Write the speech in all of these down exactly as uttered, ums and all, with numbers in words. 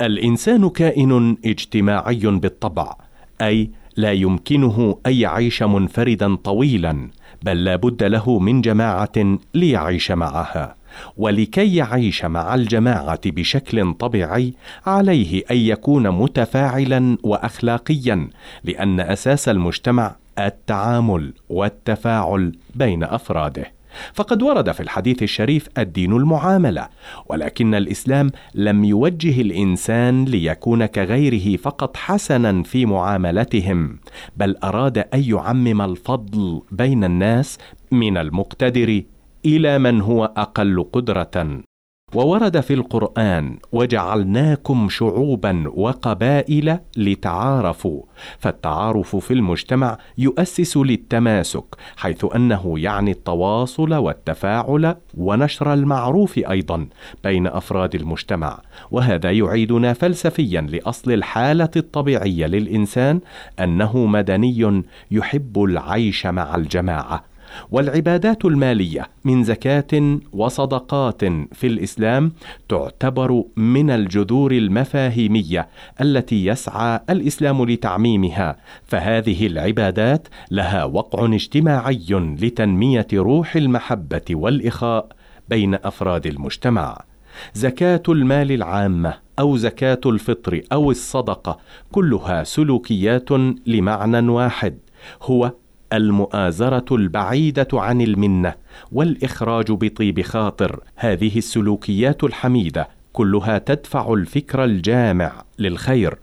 الإنسان كائن اجتماعي بالطبع، أي لا يمكنه أن يعيش منفردا طويلا، بل لا بد له من جماعة ليعيش معها. ولكي يعيش مع الجماعة بشكل طبيعي عليه أن يكون متفاعلا وأخلاقيا، لأن أساس المجتمع التعامل والتفاعل بين أفراده. فقد ورد في الحديث الشريف الدين المعاملة، ولكن الإسلام لم يوجه الإنسان ليكون كغيره فقط حسنا في معاملتهم، بل أراد أن يعمم الفضل بين الناس من المقتدر إلى من هو أقل قدرة. وورد في القرآن: وجعلناكم شعوبا وقبائل لتعارفوا. فالتعارف في المجتمع يؤسس للتماسك، حيث أنه يعني التواصل والتفاعل ونشر المعروف أيضا بين أفراد المجتمع. وهذا يعيدنا فلسفيا لأصل الحالة الطبيعية للإنسان، أنه مدني يحب العيش مع الجماعة. والعبادات المالية من زكاة وصدقات في الإسلام تعتبر من الجذور المفاهيمية التي يسعى الإسلام لتعميمها، فهذه العبادات لها وقع اجتماعي لتنمية روح المحبة والإخاء بين أفراد المجتمع. زكاة المال العامة أو زكاة الفطر أو الصدقة كلها سلوكيات لمعنى واحد، هو المؤازرة البعيدة عن المنة والإخراج بطيب خاطر. هذه السلوكيات الحميدة كلها تدفع الفكر الجامع للخير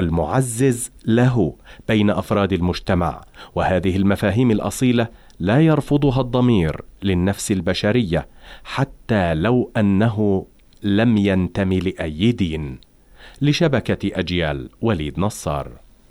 والمعزز له بين أفراد المجتمع، وهذه المفاهيم الأصيلة لا يرفضها الضمير للنفس البشرية حتى لو أنه لم ينتمي لأي دين. لشبكة أجيال، وليد نصار.